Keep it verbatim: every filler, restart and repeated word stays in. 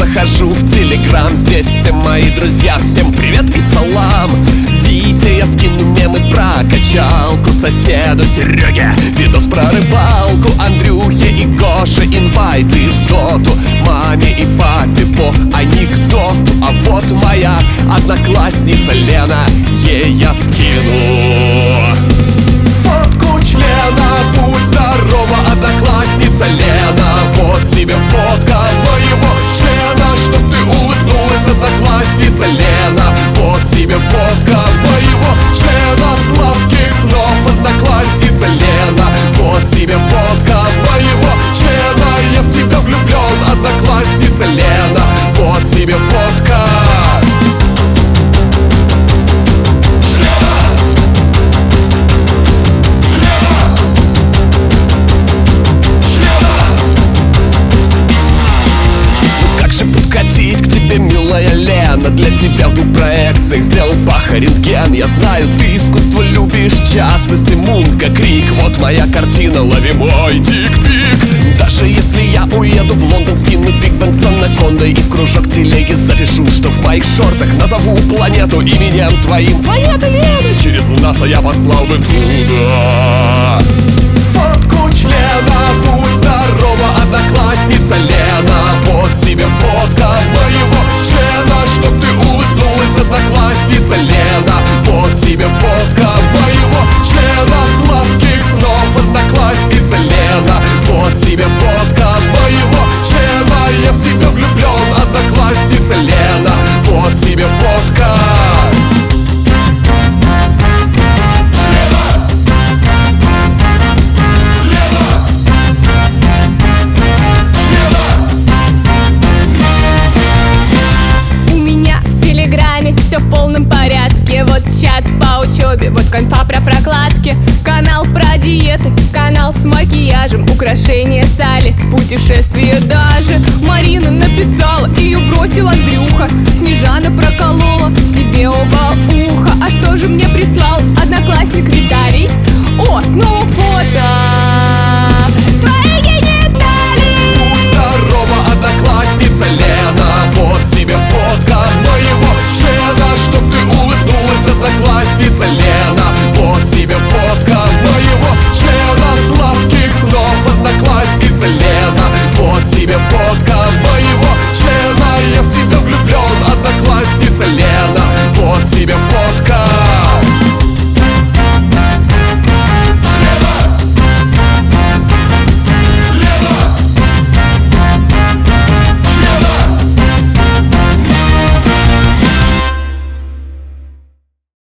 захожу в Телеграм. Здесь все мои друзья, всем привет и салам. Витя, я скину мемы про качалку. Соседу Сереге видос про рыбалку. Андрюхе и Гоше инвайты в доту. Маме и папе по анекдоту. А вот моя одноклассница Лена, ей я скину фотку члена. Будь здорова, одноклассница Лена. Вот тебе фотка моего члена, чтоб ты улыбнулась, одноклассница Лена. Вот тебе фотка моего члена. Сладких снов, одноклассница Лена. Вот тебе фотка моего члена. Я в тебя влюблен, одноклассница Лена. Вот тебе фотка. К тебе, милая Лена, для тебя в двух проекциях сделал пах-рентген. Я знаю, ты искусство любишь, в частности Мунка Крик. Вот моя картина, лови мой дик-пик. Даже если я уеду в Лондон, скину Биг Бен с анакондой и в кружок телеги запишу, что в моих шортах назову планету именем твоим. Планета Лена, через НАСА я послал бы туда фотку члена. Будь здорова, одноклассница Лена. Вот тебе фотка моего члена, чтоб ты улыбнулась, одноклассница Лена. Вот тебе фотка моего члена. Сладких снов, одноклассница Лена. Вот тебе фотка моего члена. Я в тебя влюблен, одноклассница Лена. Вот тебе фотка. Все в полном порядке, вот чат по учебе, вот конфа про прокладки, канал про диеты, канал с макияжем, украшения Сали, путешествия даже. Марина написала, ее бросил Андрюха, Снежана проколола себе оба уха. А что же мне прислал одноклассник Виталий? О, снова фото своей гениталии. Будь здорова, одноклассница Лена. Вот тебе фотка моего члена, чтоб ты улыбнулась, одноклассница Лена. Вот тебе фотка моего члена. Сладких снов, одноклассница Лена. Вот тебе фотка моего члена. Я в тебя влюблен, одноклассница Лена. Вот тебе фотка.